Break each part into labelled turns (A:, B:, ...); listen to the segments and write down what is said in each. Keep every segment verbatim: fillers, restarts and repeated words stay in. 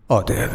A: عادل.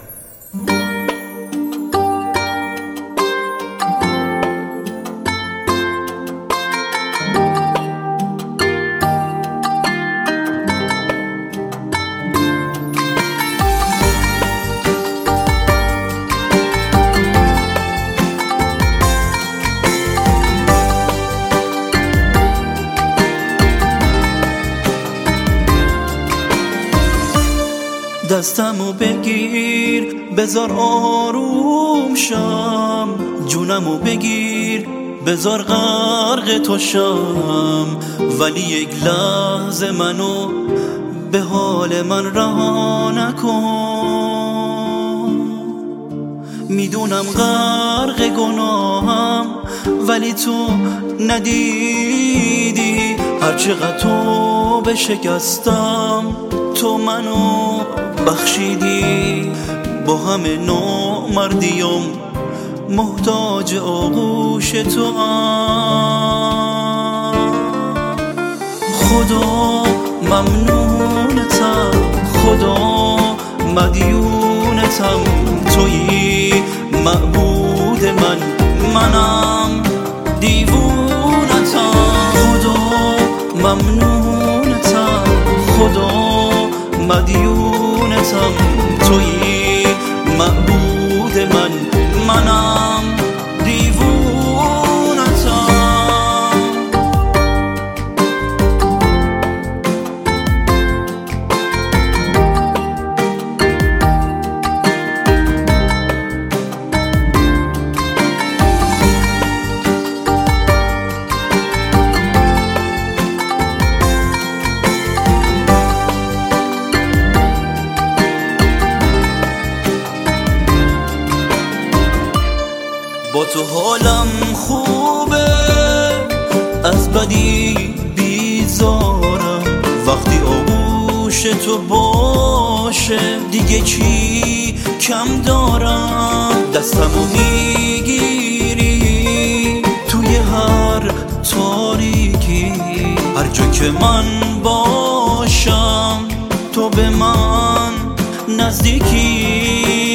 B: دستمو بگیر بذار آروم شم، جونمو بگیر بذار غرق تو شم، ولی یک لحظه منو به حال من رها نکن. میدونم غرق گناهم ولی تو ندیدی، هرچقدر تو بشکستم تو منو بخشیدی. با همه نامردیم محتاج آغوش تو ام. خدا ممنونتم، خدا مدیونتم، تویی معبود من، منم دیوونتم. خدا ممنونتم، خدا مدیونتم، تویی معبود من، منم دیوونتم. با تو حالم خوبه، از بدی بیزارم، وقتی آغوش تو باشه دیگه چی کم دارم. دستمو میگیری توی هر تاریکی، هر جا که من باشم تو به من نزدیکی.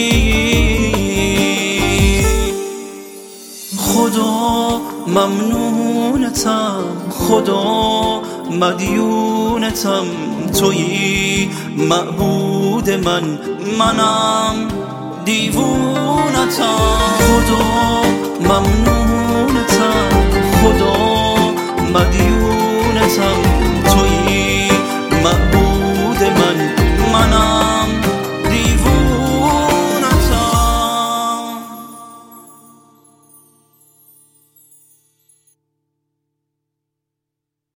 B: خدا ممنونتم، خدا مدیونتم، تویی معبود من، منم دیوونتم. خدا ممنونتم، خدا مدیونتم،